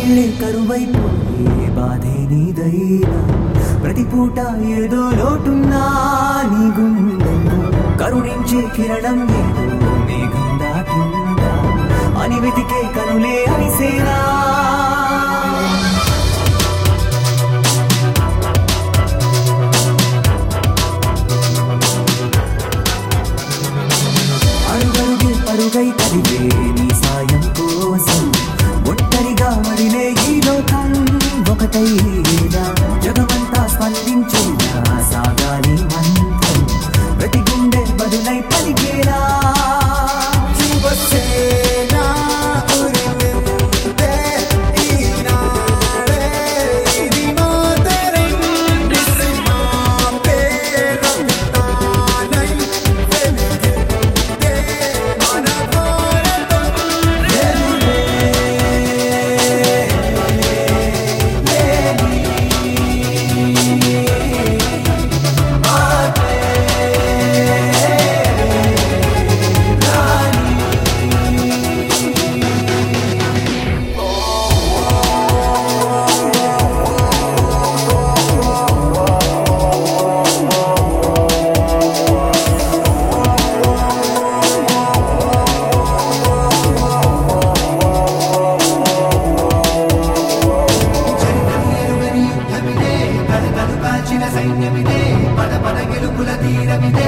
కన్నీళ్ళే కరువైపోయే బాధే నీదైనా ప్రతి పూట ఏదో లోటున్నా నీ గుండెల్లో కరుణించే కిరణం ఏదో మేఘం దాటిందా అని వెతికే కనులే అలిసేనా అడుగడుగే పరుగై కదిలే నీ సాయం కోసం ఒంటరిగా మడిలే ఈ లోకం ఒకటైనా జగమంతా స్పందించేలా సాగాలి మంత్రం ప్రతి గుండె బదులై పలికేలా సైన్యమిదే పద పద గెలుపుల తీరమిదే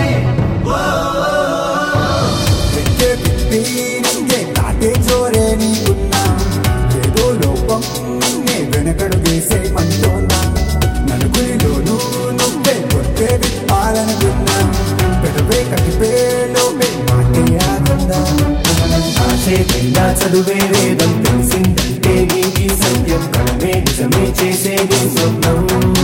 నాటే జోరే నీకున్నా ఏదో లోపం నే వెనకడు వేసే మంటోన్నా నలుగురిలోనూ నువ్వే కొట్టే విప్పాలనుకున్నా పెదవే కడిపే లోపే మాటే ఆనందా ఆశేదైనా చదువే వేదం తెలిసిందంటే నీకి సత్యం కడమే నిజమే చేసే నీ స్వప్నం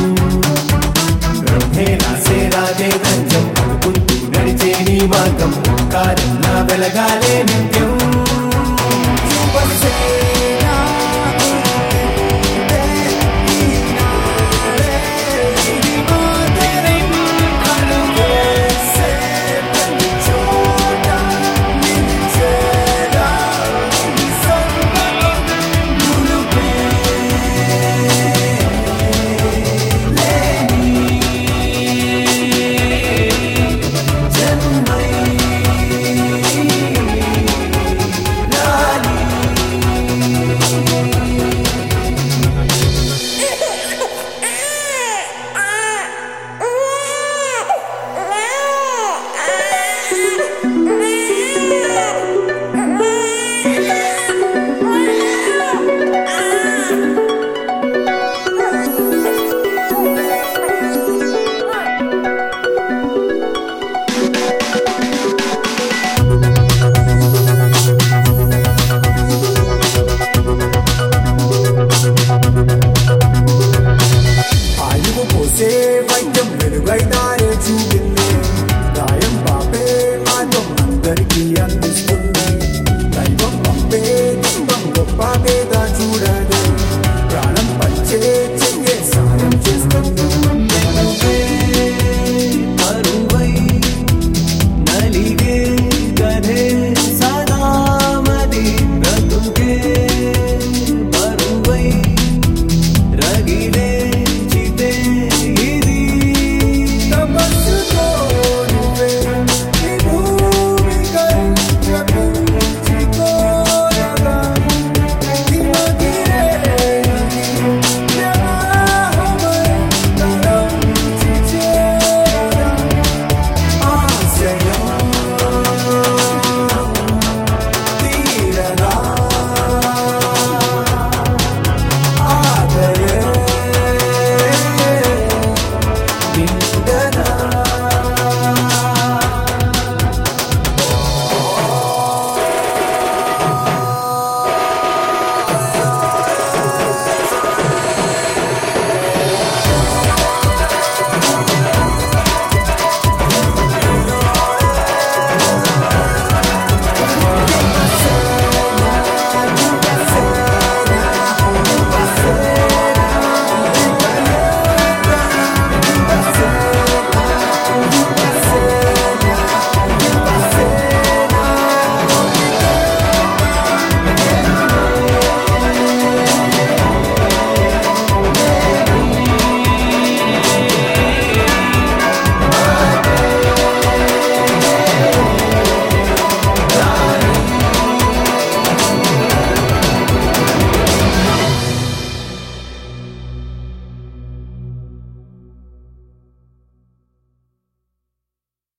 రాసే రాజే దంచం అనుకుంటూ నడిచే నీ మార్గం కారణా వెలగాలే నిత్యం